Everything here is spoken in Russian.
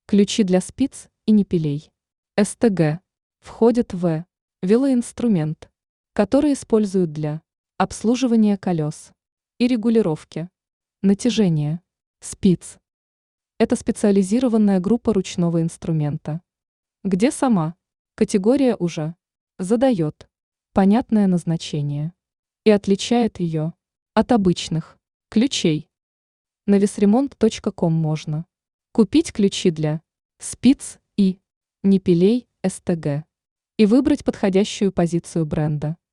Ключи для спиц и ниппелей. СТГ входит в велоинструмент, который используют для обслуживания колес и регулировки натяжения спиц. Это специализированная группа ручного инструмента, где сама категория уже задает понятное назначение и отличает ее от обычных ключей. На весремонт.ком можно купить ключи для спиц и ниппелей СТГ и выбрать подходящую позицию бренда.